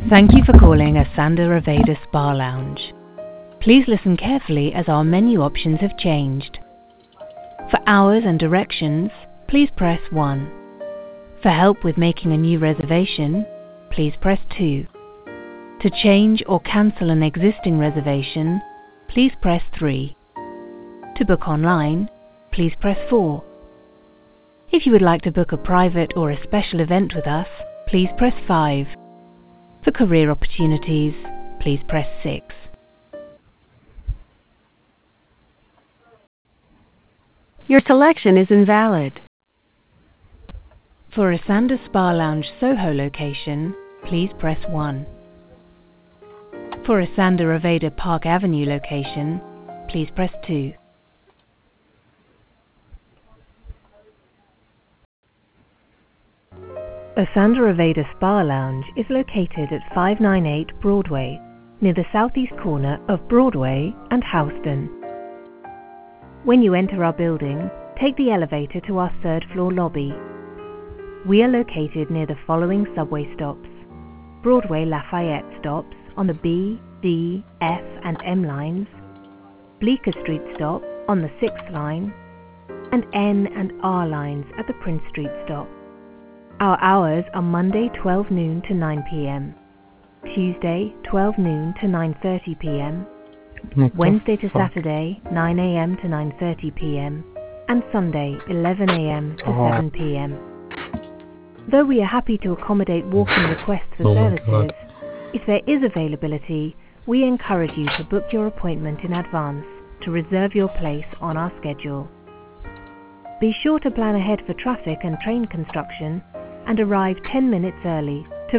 Thank you for calling Asanda Aveda Spa Lounge. Please listen carefully as our menu options have changed. For hours and directions, please press 1. For help with making a new reservation, please press 2. To change or cancel an existing reservation, please press 3. To book online, please press 4. If you would like to book a private or a special event with us, please press 5. For career opportunities, please press 6. Your selection is invalid. For Asanda Spa Lounge Soho location, please press 1. For Asanda Aveda Park Avenue location, please press 2. Asanda Aveda Spa Lounge is located at 598 Broadway, near the southeast corner of Broadway and Houston. When you enter our building, take the elevator to our third-floor lobby. We are located near the following subway stops: Broadway Lafayette stops on the B, D, F, and M lines, Bleecker Street stop on the 6th line, and N and R lines at the Prince Street stop. Our hours are Monday 12 noon to 9 p.m., Tuesday 12 noon to 9:30 p.m., Wednesday to Saturday 9 a.m. to 9:30 p.m., and Sunday 11 a.m. to 7 p.m. Though we are happy to accommodate walk-in requests for services, if there is availability, we encourage you to book your appointment in advance to reserve your place on our schedule. Be sure to plan ahead for traffic and train construction and arrive 10 minutes early